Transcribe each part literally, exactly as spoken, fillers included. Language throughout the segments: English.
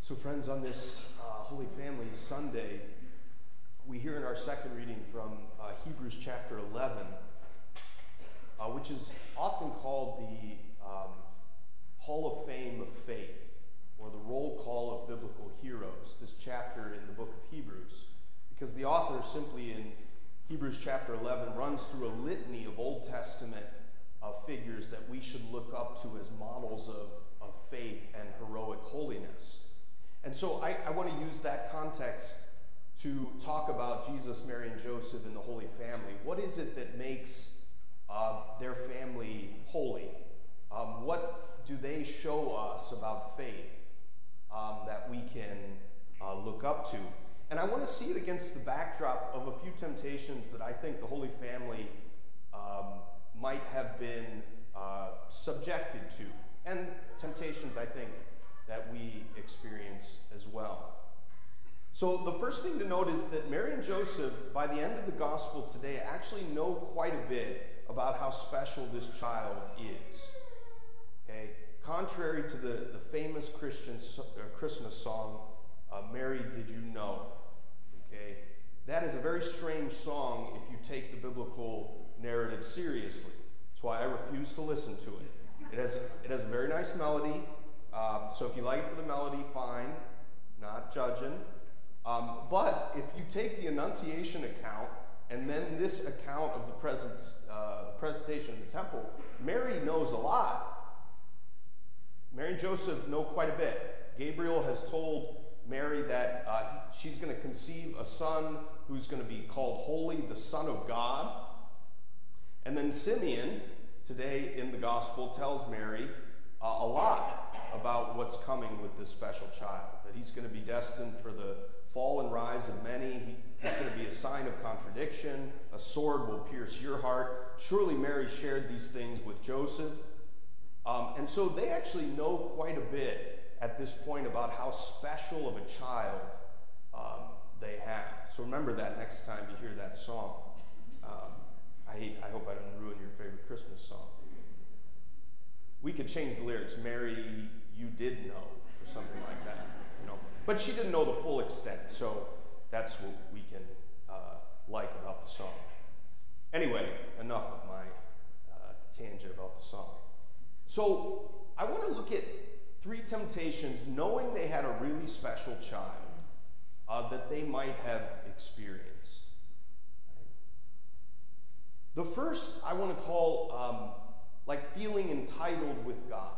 So friends, on this uh, Holy Family Sunday, we hear in our second reading from uh, Hebrews chapter eleven, uh, which is often called the um, Hall of Fame of Faith, or the roll call of biblical heroes, this chapter in the book of Hebrews, because the author simply in Hebrews chapter eleven runs through a litany of Old Testament uh, figures that we should look up to as models of, of faith and heroic holiness. And so I, I want to use that context to talk about Jesus, Mary, and Joseph in the Holy Family. What is it that makes uh, their family holy? Um, what do they show us about faith um, that we can uh, look up to? And I want to see it against the backdrop of a few temptations that I think the Holy Family um, might have been uh, subjected to, and temptations, I think, that we experience as well. So the first thing to note is that Mary and Joseph, by the end of the gospel today, actually know quite a bit about how special this child is. Okay? Contrary to the, the famous Christian so, uh, Christmas song, uh, Mary, Did You Know? Okay? That is a very strange song if you take the biblical narrative seriously. That's why I refuse to listen to it. It has, it has a very nice melody. Um, so if you like it for the melody, fine, not judging. Um, but if you take the Annunciation account and then this account of the present, uh, presentation in the temple, Mary knows a lot. Mary and Joseph know quite a bit. Gabriel has told Mary that uh, she's going to conceive a son who's going to be called Holy, the Son of God. And then Simeon, today in the gospel, tells Mary uh, a lot about what's coming with this special child, that he's going to be destined for the fall and rise of many. He, he's going to be a sign of contradiction. A sword will pierce your heart. Surely Mary shared these things with Joseph. Um, and so they actually know quite a bit at this point about how special of a child um, they have. So remember that next time you hear that song. Um, I, hate, I hope I didn't ruin your favorite Christmas song. We could change the lyrics, Mary, you did know, or something like that, you know. But she didn't know the full extent, so that's what we can uh, like about the song. Anyway, enough of my uh, tangent about the song. So I want to look at three temptations, knowing they had a really special child uh, that they might have experienced. The first I want to call um, like feeling entitled with God.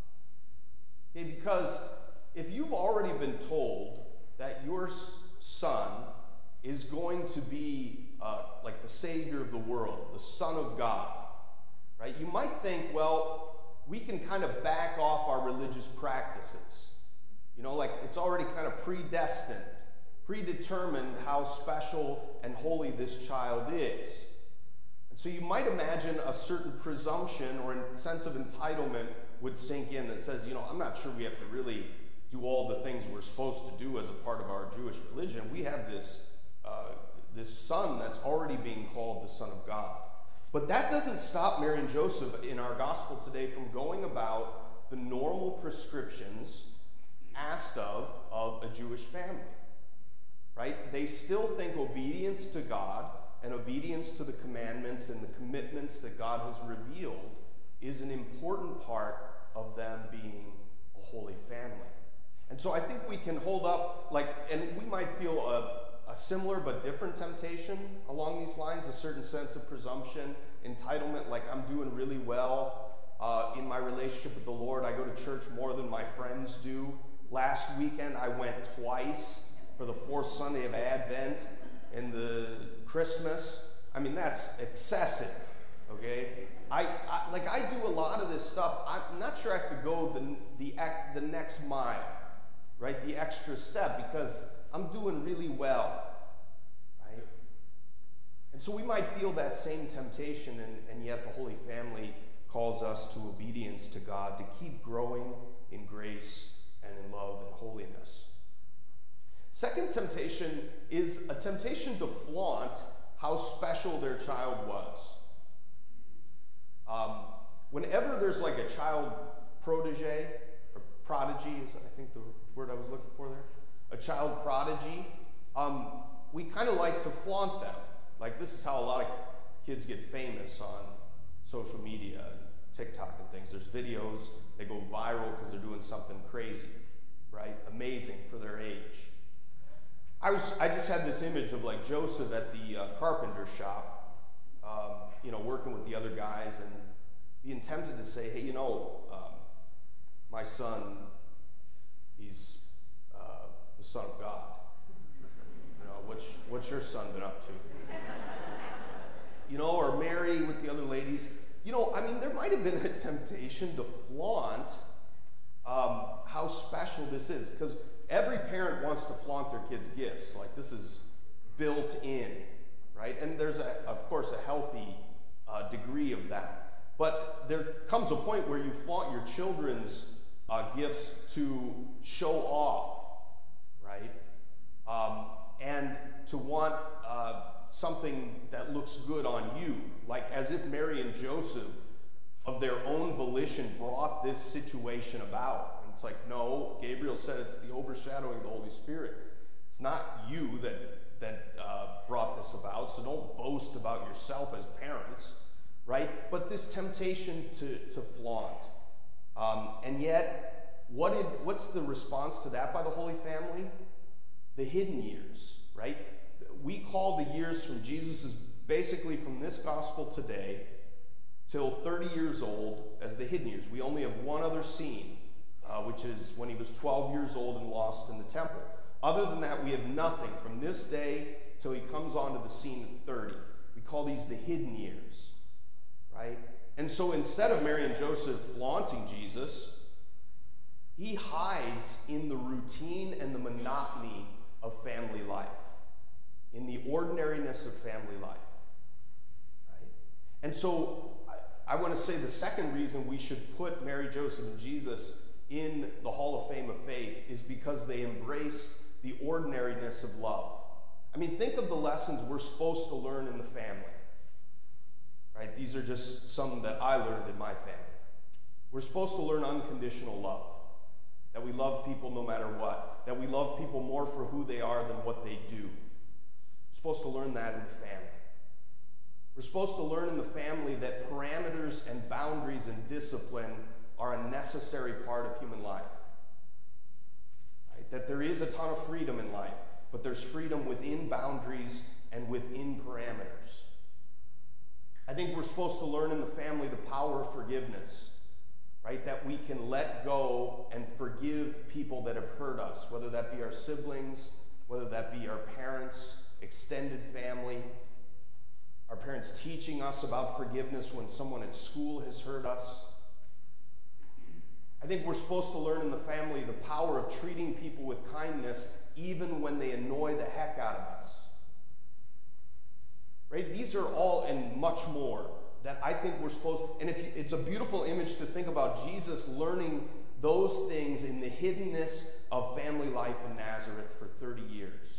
Okay, because if you've already been told that your son is going to be uh, like the Savior of the world, the Son of God, right? You might think, well, we can kind of back off our religious practices. You know, like it's already kind of predestined, predetermined how special and holy this child is. So you might imagine a certain presumption or a sense of entitlement would sink in that says, you know, I'm not sure we have to really do all the things we're supposed to do as a part of our Jewish religion. We have this, uh, this son that's already being called the Son of God. But that doesn't stop Mary and Joseph in our gospel today from going about the normal prescriptions asked of, of a Jewish family, right? They still think obedience to God and obedience to the commandments and the commitments that God has revealed is an important part of them being a holy family. And so I think we can hold up, like, and we might feel a, a similar but different temptation along these lines, a certain sense of presumption, entitlement, like I'm doing really well uh, in my relationship with the Lord. I go to church more than my friends do. Last weekend I went twice for the fourth Sunday of Advent and the Christmas. I mean, that's excessive, okay? I, I like I do a lot of this stuff. I'm not sure I have to go the the the next mile, right? The extra step, because I'm doing really well, right? And so we might feel that same temptation, and, and yet the Holy Family calls us to obedience to God, to keep growing in grace and in love and holiness. Second temptation is a temptation to flaunt how special their child was. Um, whenever there's like a child protege, or prodigy is I think the word I was looking for a child prodigy, um, we kind of like to flaunt them. Like, this is how a lot of kids get famous on social media and TikTok and things. There's videos, they go viral because they're doing something crazy, right? Amazing for their age. I was, I just had this image of like Joseph at the uh, carpenter shop, um, you know, working with the other guys and being tempted to say, hey, you know, um, my son, he's uh, the Son of God. You know, what's, what's your son been up to? You know, or Mary with the other ladies. You know, I mean, there might have been a temptation to flaunt um, how special this is, because every parent wants to flaunt their kids' gifts. Like, this is built in, right? And there's, a, of course, a healthy uh, degree of that. But there comes a point where you flaunt your children's uh, gifts to show off, right? Um, and to want uh, something that looks good on you, like as if Mary and Joseph, of their own volition, brought this situation about. And it's like, no, Gabriel said it's the overshadowing of the Holy Spirit. It's not you that, that uh, brought this about, so don't boast about yourself as parents, right? But this temptation to, to flaunt. Um, and yet, what did, what's the response to that by the Holy Family? The hidden years, right? We call the years from Jesus, basically from this gospel today till thirty years old, as the hidden years. We only have one other scene, uh, which is when he was twelve years old and lost in the temple. Other than that, we have nothing from this day till he comes onto the scene at thirty. We call these the hidden years, right? And so instead of Mary and Joseph flaunting Jesus, he hides in the routine and the monotony of family life, in the ordinariness of family life, right? And so I, I want to say the second reason we should put Mary, Joseph, and Jesus in the Hall of Fame of Faith is because they embrace the ordinariness of love. I mean, think of the lessons we're supposed to learn in the family, right? These are just some that I learned in my family. We're supposed to learn unconditional love, that we love people no matter what, that we love people more for who they are than what they do. We're supposed to learn that in the family. We're supposed to learn in the family that parameters and boundaries and discipline are a necessary part of human life. Right? That there is a ton of freedom in life, but there's freedom within boundaries and within parameters. I think we're supposed to learn in the family the power of forgiveness, right? That we can let go and forgive people that have hurt us, whether that be our siblings, whether that be our parents, extended family, our parents teaching us about forgiveness when someone at school has hurt us. I think we're supposed to learn in the family the power of treating people with kindness even when they annoy the heck out of us. Right? These are all and much more that I think we're supposed, and if you, it's a beautiful image to think about Jesus learning those things in the hiddenness of family life in Nazareth for thirty years.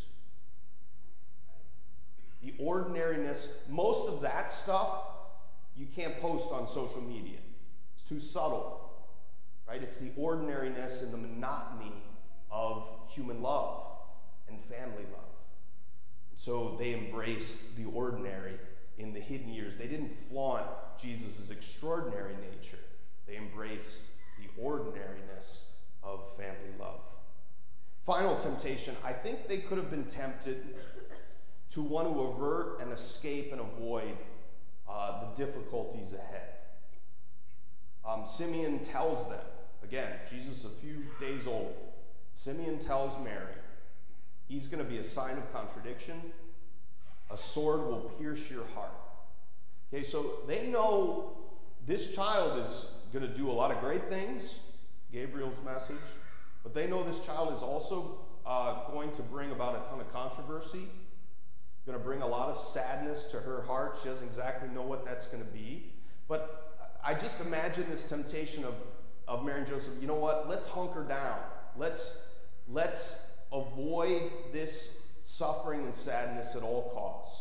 The ordinariness, most of that stuff you can't post on social media. It's too subtle, right? It's the ordinariness and the monotony of human love and family love. And so they embraced the ordinary in the hidden years. They didn't flaunt Jesus' extraordinary nature. They embraced the ordinariness of family love. Final temptation, I think they could have been tempted to want to avert and escape and avoid uh, the difficulties ahead. Um, Simeon tells them, again, Jesus a few days old, Simeon tells Mary, he's going to be a sign of contradiction. A sword will pierce your heart. Okay, so they know this child is going to do a lot of great things, Gabriel's message, but they know this child is also uh, going to bring about a ton of controversy, going to bring a lot of sadness to her heart. She doesn't exactly know what that's going to be. But I just imagine this temptation of, of Mary and Joseph, you know what, let's hunker down. Let's, let's avoid this suffering and sadness at all costs.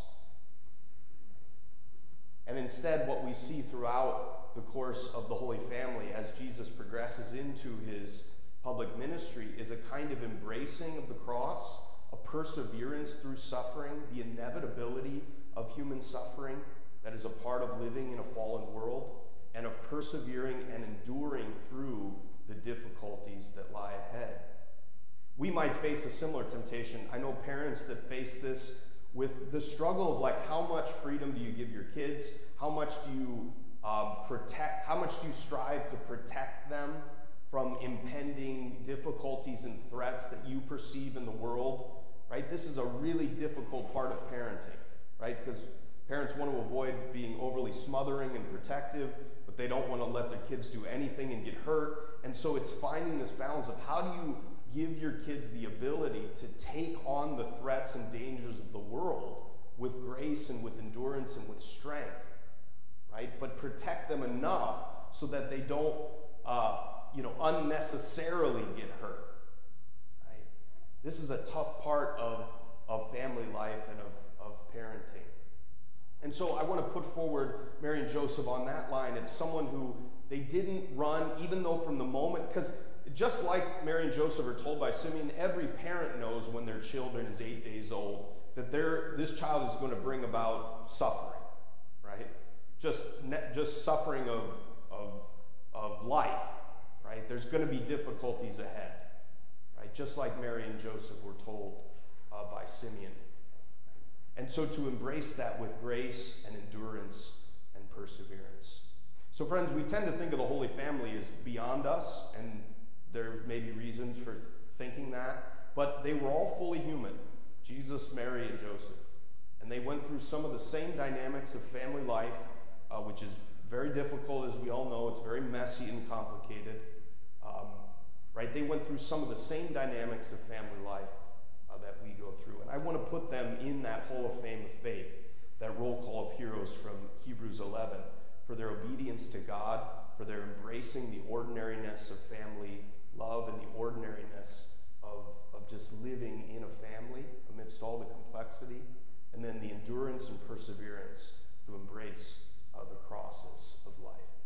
And instead, what we see throughout the course of the Holy Family as Jesus progresses into his public ministry is a kind of embracing of the cross, a perseverance through suffering, the inevitability of human suffering that is a part of living in a fallen world, and of persevering and enduring through the difficulties that lie ahead. We might face a similar temptation. I know parents that face this with the struggle of, like, how much freedom do you give your kids? How much do you um, protect, how much do you strive to protect them from impending difficulties and threats that you perceive in the world, right? This is a really difficult part of parenting, right? Because parents want to avoid being overly smothering and protective, but they don't want to let their kids do anything and get hurt. And so it's finding this balance of how do you give your kids the ability to take on the threats and dangers of the world with grace and with endurance and with strength, right? But protect them enough so that they don't, uh, you know, unnecessarily get hurt, right? This is a tough part of, of family life and of, of parenting. And so I want to put forward Mary and Joseph on that line as someone who they didn't run, even though from the moment, because just like Mary and Joseph are told by Simeon, every parent knows when their children is eight days old that they're, this child is going to bring about suffering, right? Just, just suffering of, of, of life, right? There's going to be difficulties ahead, right? Just like Mary and Joseph were told uh, by Simeon. And so to embrace that with grace and endurance and perseverance. So friends, we tend to think of the Holy Family as beyond us, and there may be reasons for thinking that, but they were all fully human, Jesus, Mary, and Joseph. And they went through some of the same dynamics of family life, uh, which is very difficult, as we all know. It's very messy and complicated, um, right? They went through some of the same dynamics of family life uh, that we go through. And I want to put them in that Hall of Fame of faith, that roll call of heroes from Hebrews eleven, for their obedience to God, for their embracing the ordinariness of family love and the ordinariness of, of just living in a family amidst all the complexity, and then the endurance and perseverance to embrace uh, the crosses of life.